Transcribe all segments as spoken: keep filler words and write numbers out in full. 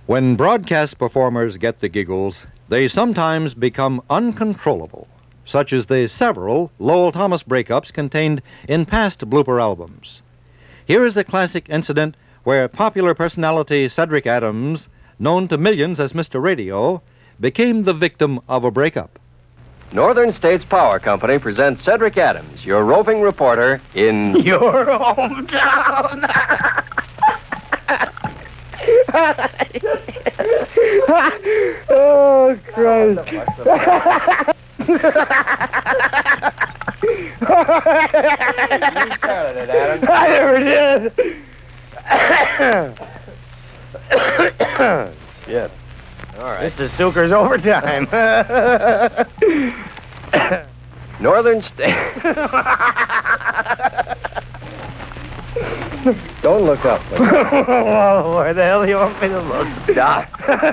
When broadcast performers get the giggles, they sometimes become uncontrollable, such as the several Lowell Thomas breakups contained in past blooper albums. Here is a classic incident where popular personality Cedric Adams, known to millions as Mister Radio, became the victim of a breakup. Northern States Power Company presents Cedric Adams, your roving reporter in your hometown. Oh, Christ. You started it, Adams. I never did. Shit. All right. This is Zucker's overtime. Northern States. Don't look up. Whoa, where the hell do you want me to look? Doc.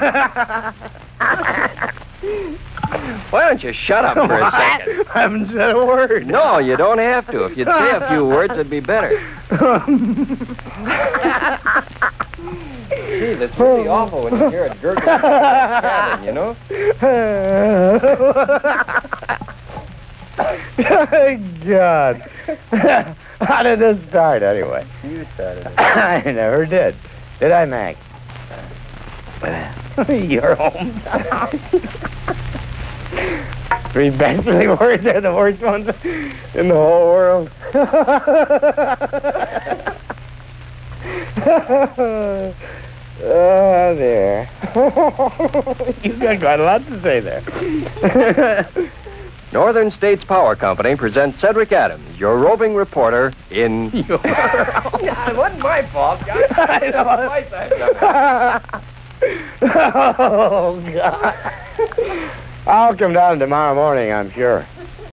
Why don't you shut up for a second? I haven't said a word. No, you don't have to. If you'd say a few words, it'd be better. Gee, that's really awful when you hear it gurgling like a cabin, you know? God. How did this start, anyway? You started it. I never did. Did I, Mac? Your hometown. Three best-selling words are the worst ones in the whole world. Oh, there. You've got quite a lot to say there. Northern States Power Company presents Cedric Adams, your roving reporter in... Your... It wasn't my fault, guys. I know. Twice I've done it. Oh, God. I'll come down tomorrow morning, I'm sure.